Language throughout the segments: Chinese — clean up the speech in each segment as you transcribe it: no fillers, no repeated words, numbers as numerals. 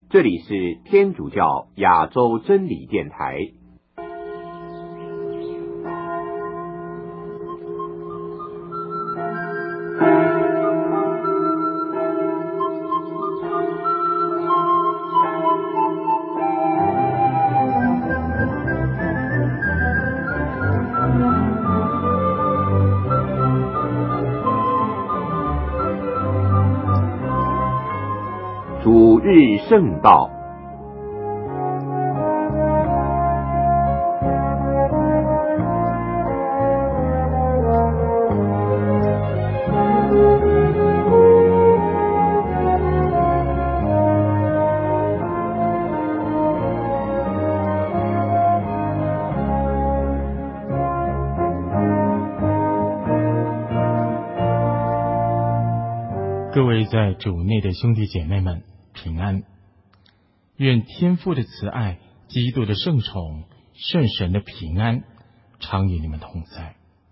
这里是天主教亚洲真理电台。主日圣道， 各位在主内的兄弟姐妹们平安，愿天父的慈爱、基督的圣宠、圣神的平安常与你们同在。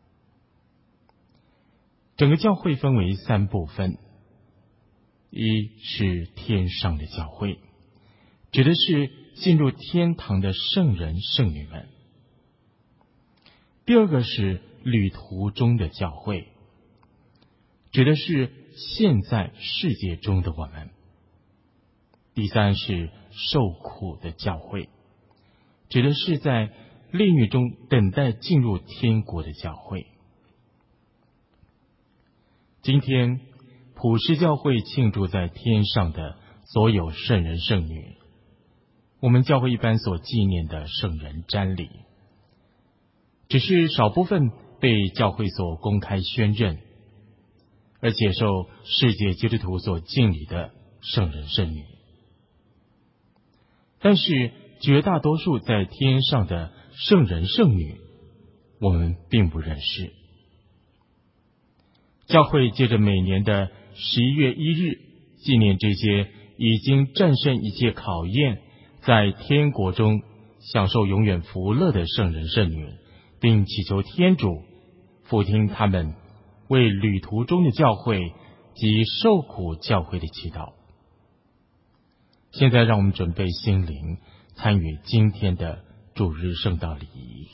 整个教会分为3部分，一是天上的教会，指的是进入天堂的圣人圣女们；第二个是旅途中的教会，指的是现在世界中的我们；第三是受苦的教会，指的是在炼狱中等待进入天国的教会。今天普世教会庆祝在天上的所有圣人圣女，我们教会一般所纪念的圣人瞻礼，只是少部分被教会所公开宣认，而且受世界基督徒所敬礼的圣人圣女。但是绝大多数在天上的圣人圣女，我们并不认识。教会借着每年的11月1日纪念这些已经战胜一切考验，在天国中享受永远福乐的圣人圣女，并祈求天主俯听他们为旅途中的教会及受苦教会的祈祷。现在让我们准备心灵，参与今天的主日圣道礼仪。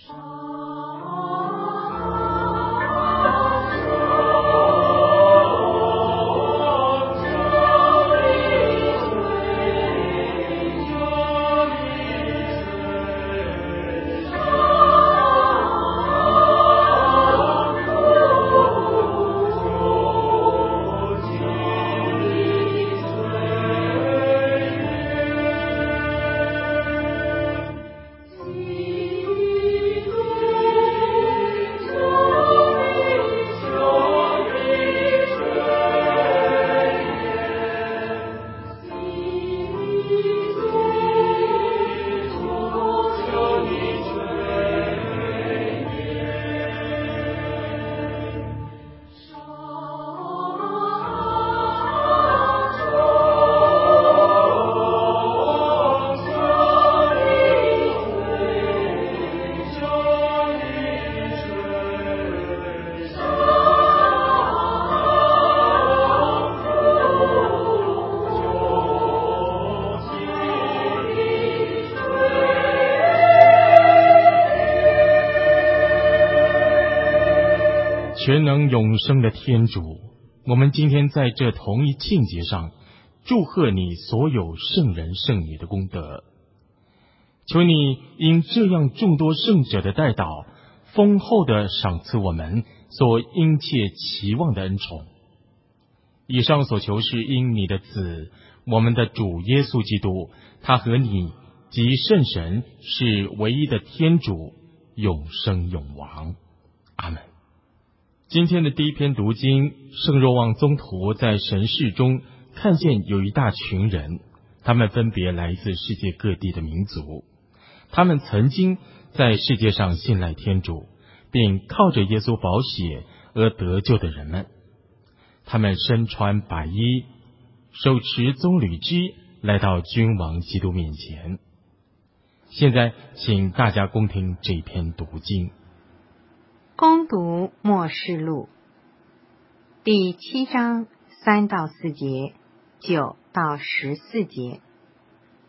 全能永生的天主，我们今天在这同一庆节上，祝贺你所有圣人圣女的功德。求你因这样众多圣者的代祷，丰厚的赏赐我们所殷切期望的恩宠。以上所求是因你的子，我们的主耶稣基督，他和你及圣神是唯一的天主，永生永王。阿们。今天的第一篇读经，圣若望宗徒在神视中看见有一大群人，他们分别来自世界各地的民族，他们曾经在世界上信赖天主，并靠着耶稣宝血而得救的人们。他们身穿白衣，手持棕榈枝，来到君王基督面前。现在请大家恭听这篇读经。 恭读默示录第7章3到4节，9到14节。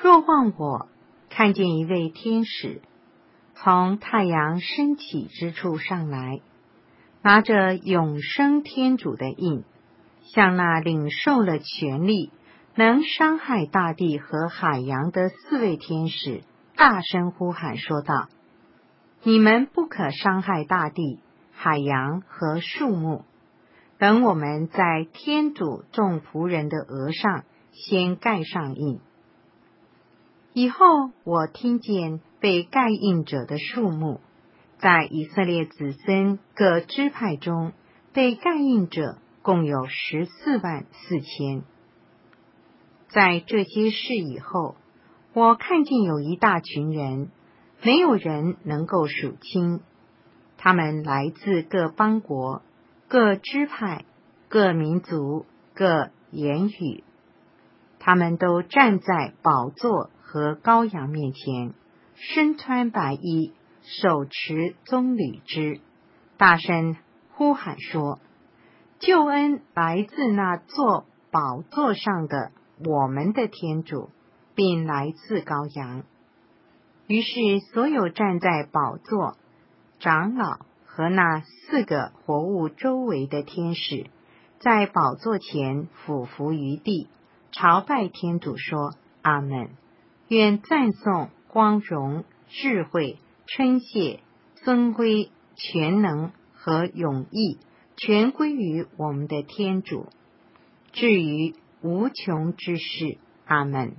若望我看见一位天使从太阳升起之处上来，拿着永生天主的印，向那领受了权力能伤害大地和海洋的4位天使大声呼喊说道：你们不可伤害大地、海洋和树木，等我们在天主众仆人的额上先盖上印。以后我听见被盖印者的数目，在以色列子孙各支派中被盖印者共有144000。在这些事以后，我看见有一大群人，没有人能够数清，他们来自各邦国、各支派、各民族、各言语，他们都站在宝座和羔羊面前，身穿白衣，手持棕榈枝，大声呼喊说：救恩来自那坐宝座上的我们的天主，并来自羔羊。于是所有站在宝座、长老和那4个活物周围的天使，在宝座前俯伏于地，朝拜天主说：阿们。愿赞颂、光荣、智慧、称谢、尊贵、全能和永义全归于我们的天主，至于无穷之事。阿们。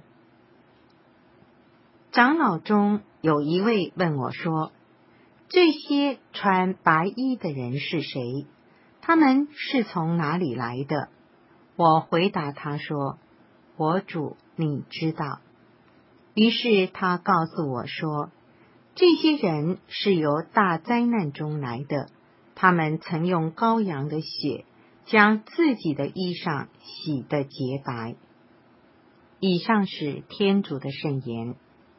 长老中有一位问我说：这些穿白衣的人是谁？他们是从哪里来的？我回答他说：我主，你知道。于是他告诉我说：这些人是由大灾难中来的，他们曾用羔羊的血将自己的衣裳洗得洁白。以上是天主的圣言。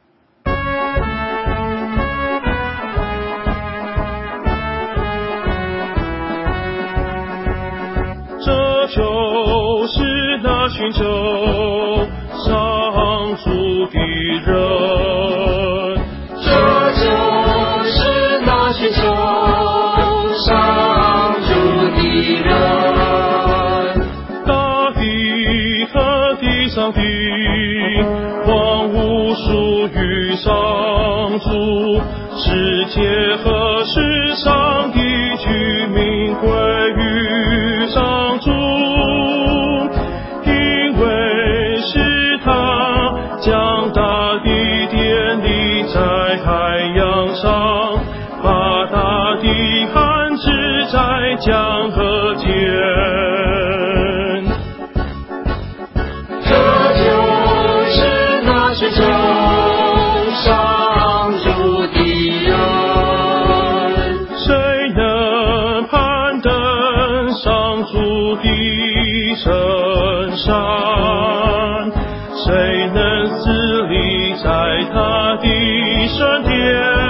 这就是那寻求上主的人， 这就是那寻求上主的人。 大地和地上的万物属于上主，世界和世上的居民归于上主，因为是他将大地建立在海洋上，把大地安置在江河间。 这就是那寻求上主的人。 谁能攀登上主的圣山？谁能侍立在他的圣殿？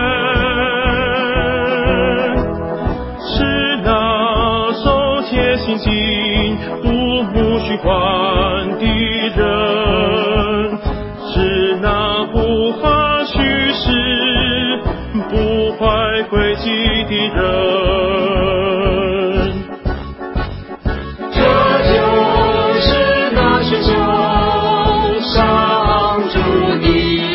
是那手贴心经、不慕虚幻的人，是那不怕虚实、不怀诡计的人。 这就是那寻求上主的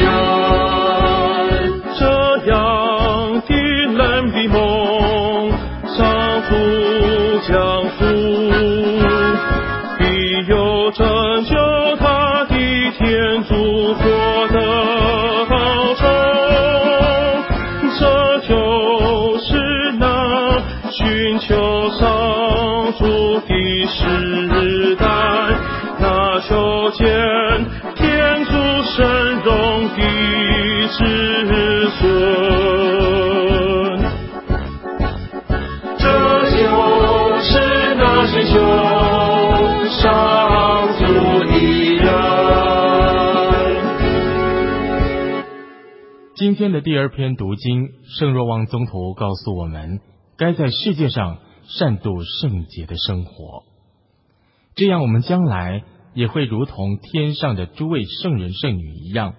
人。 这样的人的梦，上主将付，必有拯救他的天主获得好处。这就是那寻求上主的时代，那求见天主神荣的子孙。 这就是那寻求上主的人。 今天的第2篇读经，圣若望宗徒告诉我们，该在世界上善度圣洁的生活，这样我们将来也会如同天上的诸位圣人圣女一样，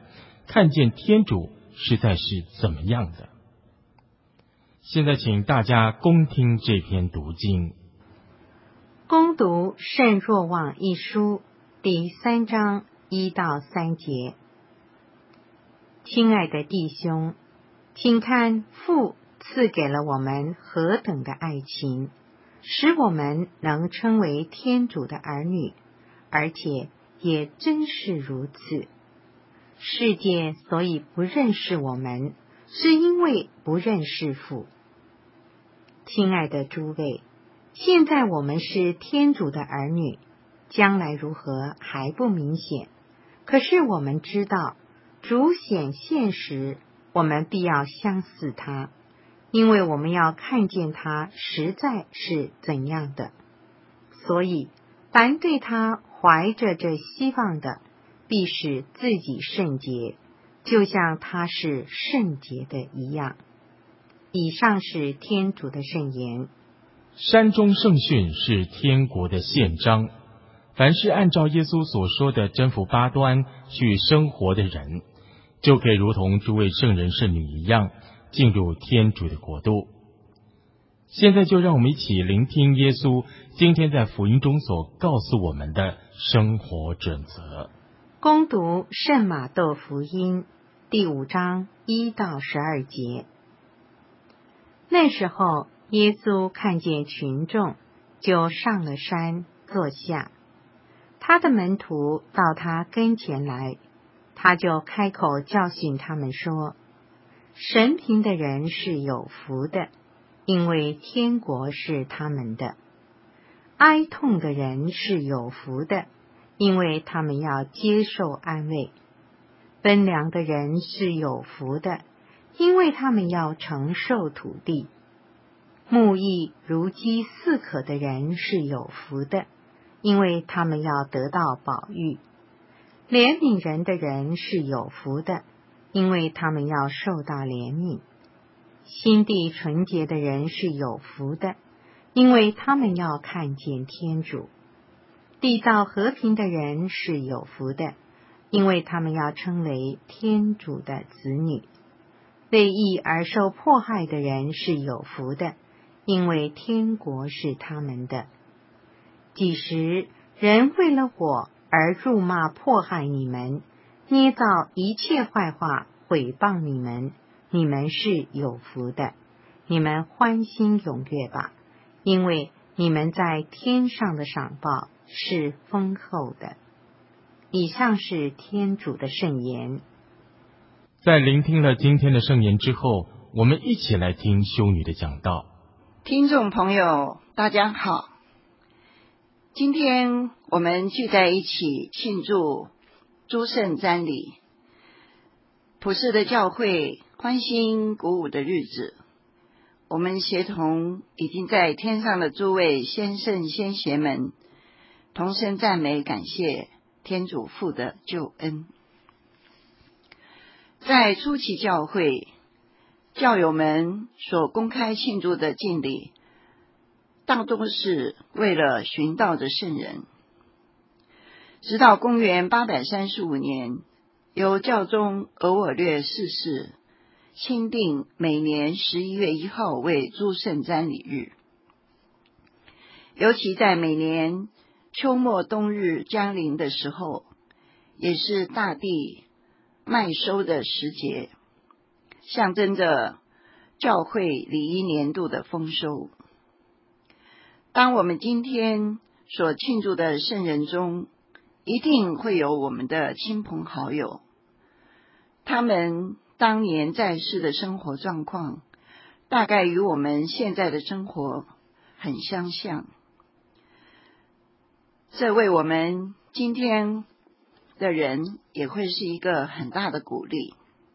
看见天主实在是怎么样的。现在请大家恭听这篇读经。 恭读圣若望一书第3章1到3节。亲爱的弟兄，请看父赐给了我们何等的爱情，使我们能称为天主的儿女，而且也真是如此。世界所以不认识我们，是因为不认识父。亲爱的诸位，现在我们是天主的儿女，将来如何还不明显，可是我们知道主显现时，我们必要相似他，因为我们要看见他实在是怎样的。所以凡对他怀着这希望的，必使自己圣洁，就像他是圣洁的一样。以上是天主的圣言。 山中圣训是天国的宪章，凡是按照耶稣所说的真福八端去生活的人，就可以如同诸位圣人圣女一样，进入天主的国度。现在就让我们一起聆听耶稣今天在福音中所告诉我们的生活准则。 恭读圣马窦福音第5章1到12节。那时候，耶稣看见群众，就上了山坐下。他的门徒到他跟前来，他就开口教训他们说：神贫的人是有福的，因为天国是他们的；哀痛的人是有福的，因为他们要接受安慰；奔粮的人是有福的，因为他们要承受土地；慕义如饥似渴的人是有福的，因为他们要得到宝玉；怜悯人的人是有福的，因为他们要受到怜悯；心地纯洁的人是有福的，因为他们要看见天主；缔造和平的人是有福的，因为他们要称为天主的子女；为义而受迫害的人是有福的，因为天国是他们的。几时人为了我而辱骂迫害你们，捏造一切坏话毁谤你们，你们是有福的。你们欢欣踊跃吧，因为你们在天上的赏报是丰厚的。以上是天主的圣言。 在聆听了今天的圣言之后，我们一起来听修女的讲道。 听众朋友，大家好，今天我们聚在一起庆祝诸圣瞻礼，普世的教会欢欣鼓舞的日子。我们协同已经在天上的诸位先圣先贤们，同声赞美感谢天主父的救恩。在初期教会，教友们所公开庆祝的敬礼，大多是为了寻道的圣人。直到公元835年，由教宗额我略逝世，钦定每年11月1号为诸圣瞻礼日。尤其在每年秋末冬日将临的时候，也是大地麦收的时节，象征着教会礼仪年度的丰收。当我们今天所庆祝的圣人中，一定会有我们的亲朋好友，他们当年在世的生活状况，大概与我们现在的生活很相像。这为我们今天的人也会是一个很大的鼓励。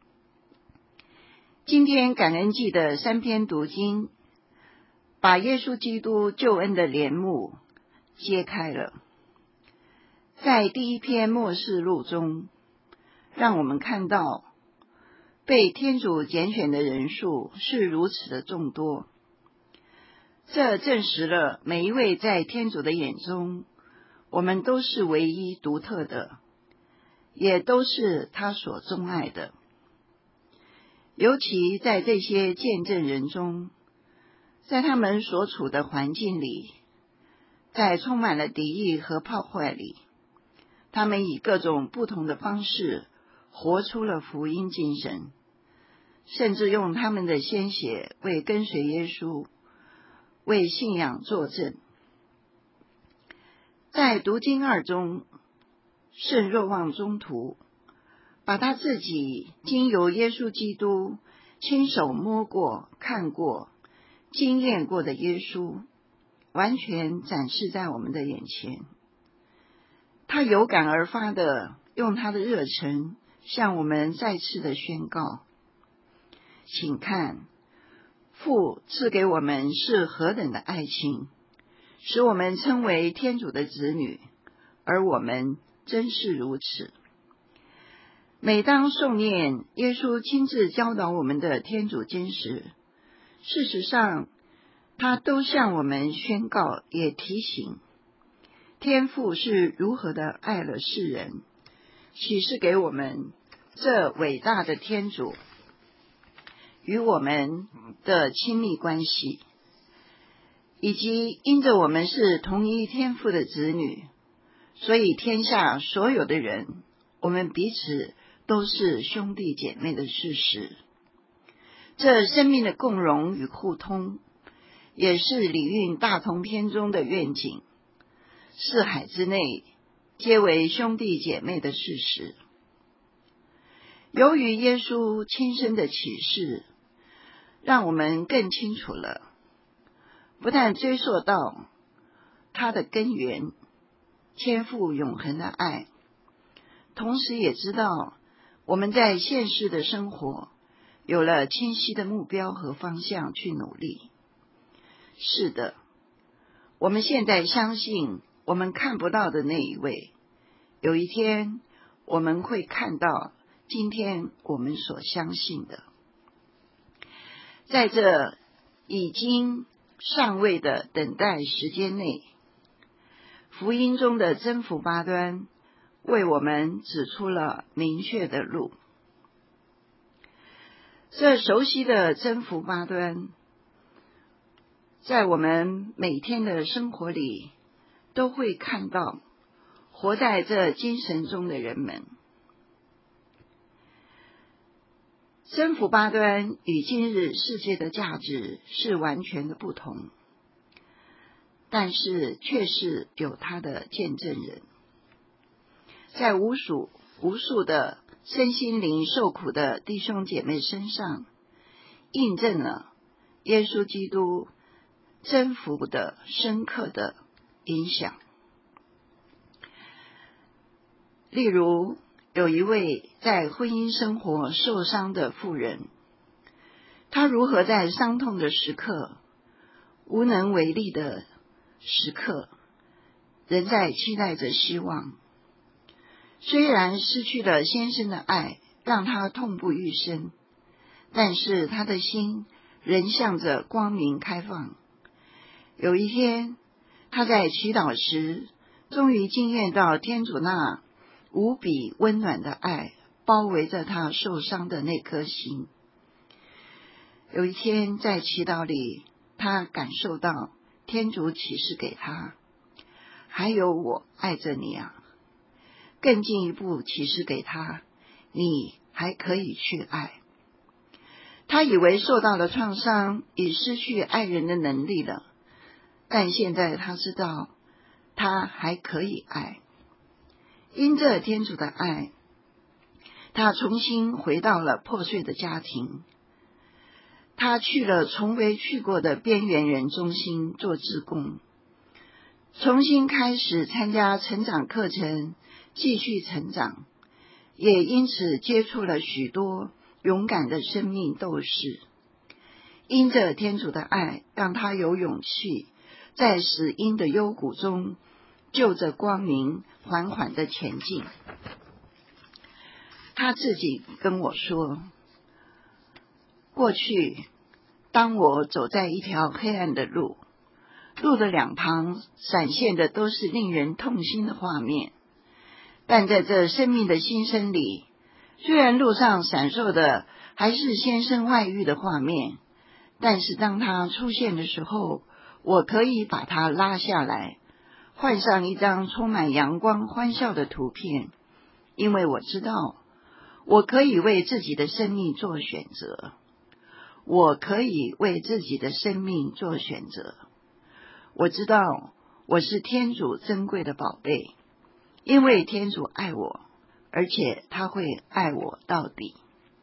今天感恩祭的3篇读经，把耶稣基督救恩的帘幕揭开了。在第一篇默示录中，让我们看到被天主拣选的人数是如此的众多，这证实了每一位在天主的眼中，我们都是唯一独特的， 也都是他所钟爱的。尤其在这些见证人中，在他们所处的环境里，在充满了敌意和破坏里，他们以各种不同的方式活出了福音精神，甚至用他们的鲜血为跟随耶稣、为信仰作证。在读经二中，圣若望宗徒把他自己经由耶稣基督亲手摸过、看过、经验过的耶稣，完全展示在我们的眼前。他有感而发的用他的热忱向我们再次的宣告：请看，父赐给我们是何等的爱情，使我们称为天主的子女，而我们真是如此。每当诵念耶稣亲自教导我们的天主经时，事实上他都向我们宣告，也提醒天父是如何的爱了世人，启示给我们这伟大的天主与我们的亲密关系，以及因着我们是同一天父的子女，所以天下所有的人，我们彼此都是兄弟姐妹的事实。这生命的共融与互通，也是礼运大同篇中的愿景，四海之内皆为兄弟姐妹的事实。由于耶稣亲身的启示，让我们更清楚了，不但追溯到他的根源，天父永恒的爱，同时也知道我们在现实的生活有了清晰的目标和方向去努力。是的，我们现在相信我们看不到的那一位，有一天我们会看到今天我们所相信的。在这已经尚未的等待时间内，福音中的真福八端为我们指出了明确的路。这熟悉的真福八端，在我们每天的生活里都会看到活在这精神中的人们。真福八端与今日世界的价值是完全的不同，但是却是有它的见证人，在无数的身心灵受苦的弟兄姐妹身上，印证了耶稣基督真福的深刻的影响。例如，有一位在婚姻生活受伤的妇人，她如何在伤痛的时刻、无能为力的时刻，仍在期待着希望。虽然失去了先生的爱，让她痛不欲生，但是她的心仍向着光明开放。有一天，她在祈祷时，终于经验到天主那无比温暖的爱包围着他受伤的那颗心。有一天在祈祷里，他感受到天主启示给他，还有我爱着你啊。更进一步启示给他，你还可以去爱。他以为受到了创伤，已失去爱人的能力了，但现在他知道他还可以爱。因着天主的爱，他重新回到了破碎的家庭。他去了从未去过的边缘人中心做志工，重新开始参加成长课程，继续成长，也因此接触了许多勇敢的生命斗士。因着天主的爱，让他有勇气在死荫的幽谷中就着光明缓缓地前进。他自己跟我说，过去当我走在一条黑暗的路的两旁闪现的都是令人痛心的画面， 但在这生命的新生里，虽然路上闪烁的还是先生外遇的画面，但是当他出现的时候，我可以把它拉下来，换上一张充满阳光欢笑的图片，因为我知道我可以为自己的生命做选择。我可以为自己的生命做选择。我知道我是天主珍贵的宝贝，因为天主爱我，而且他会爱我到底。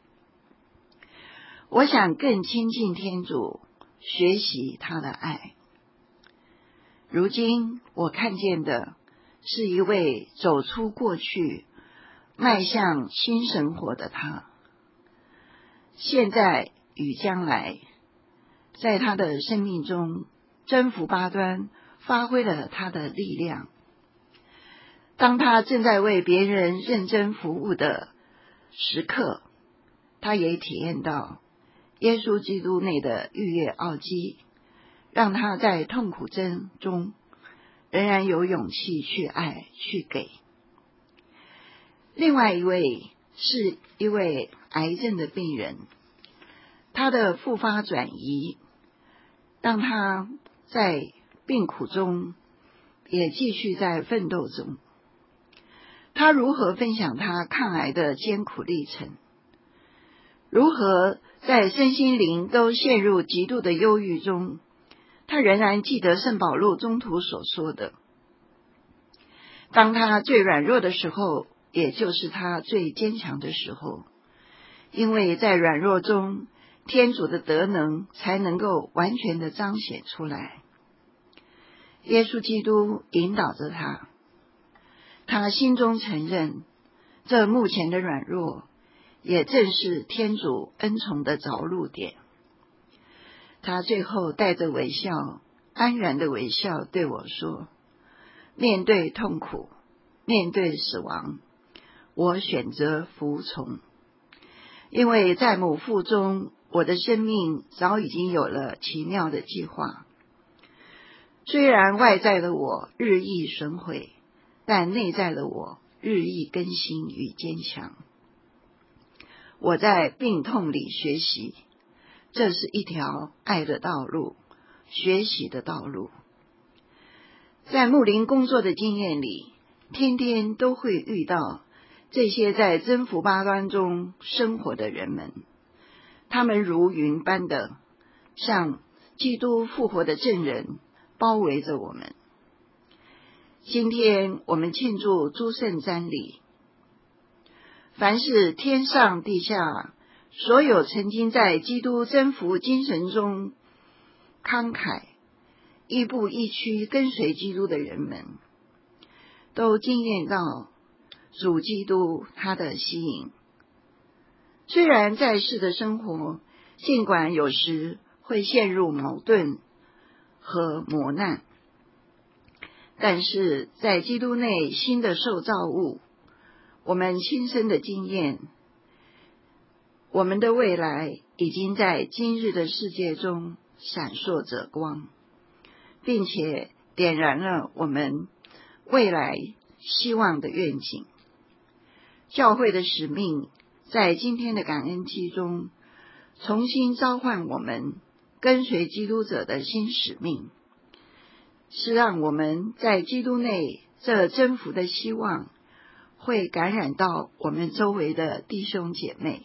我想更亲近天主，学习他的爱。如今我看见的是一位走出过去，迈向新生活的他。现在与将来，在他的生命中征服八端，发挥了他的力量。当他正在为别人认真服务的时刻，他也体验到耶稣基督内的逾越奥基，让他在痛苦中仍然有勇气去爱去给。另外一位是一位癌症的病人，他的复发转移让他在病苦中也继续在奋斗中。他如何分享他抗癌的艰苦历程，如何在身心灵都陷入极度的忧郁中，他仍然记得圣保禄宗徒所说的，当他最软弱的时候，也就是他最坚强的时候，因为在软弱中，天主的德能才能够完全的彰显出来。耶稣基督引导着他，他心中承认，这目前的软弱，也正是天主恩宠的着陆点。他最后带着微笑，安然的微笑对我说，面对痛苦，面对死亡，我选择服从，因为在母腹中，我的生命早已经有了奇妙的计划。虽然外在的我日益损毁，但内在的我日益更新与坚强。我在病痛里学习，这是一条爱的道路，学习的道路。在牧灵工作的经验里，天天都会遇到这些在征服八端中生活的人们，他们如云般的像基督复活的证人包围着我们。今天我们庆祝诸圣瞻礼，凡是天上地下所有曾经在基督征服精神中慷慨亦步亦趋跟随基督的人们，都经验到主基督他的吸引。虽然在世的生活尽管有时会陷入矛盾和磨难，但是在基督内新的受造物，我们亲身的经验，我们的未来已经在今日的世界中闪烁着光，并且点燃了我们未来希望的愿景。教会的使命在今天的感恩祭中重新召唤我们跟随基督者的新使命，是让我们在基督内这征服的希望会感染到我们周围的弟兄姐妹。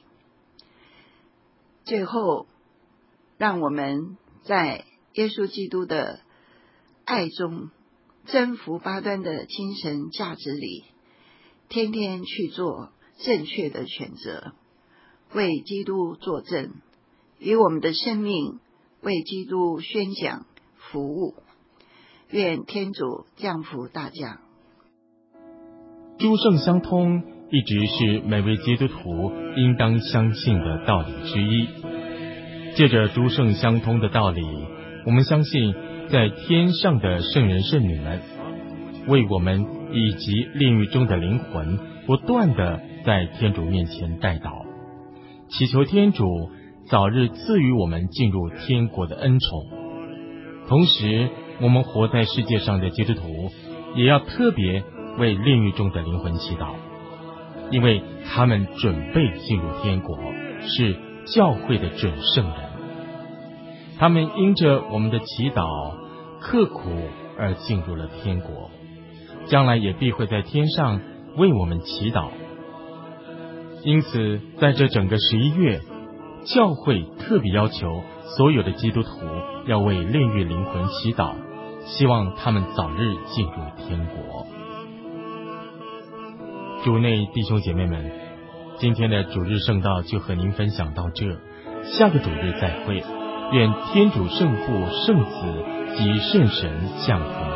最后，让我们在耶稣基督的爱中征服八端的精神价值里，天天去做正确的选择，为基督作证，以我们的生命为基督宣讲服务。愿天主降福大家。 诸圣相通一直是每位基督徒应当相信的道理之一。借着诸圣相通的道理，我们相信在天上的圣人圣女们为我们以及炼狱中的灵魂不断的在天主面前代祷，祈求天主早日赐予我们进入天国的恩宠。同时，我们活在世界上的基督徒也要特别为炼狱中的灵魂祈祷，因为他们准备进入天国，是教会的准圣人。他们因着我们的祈祷刻苦而进入了天国，将来也必会在天上为我们祈祷。因此在这整个11月，教会特别要求所有的基督徒要为炼狱灵魂祈祷，希望他们早日进入天国。主内弟兄姐妹们，今天的主日圣道就和您分享到这，下个主日再会。愿天主圣父、圣子及圣神降福。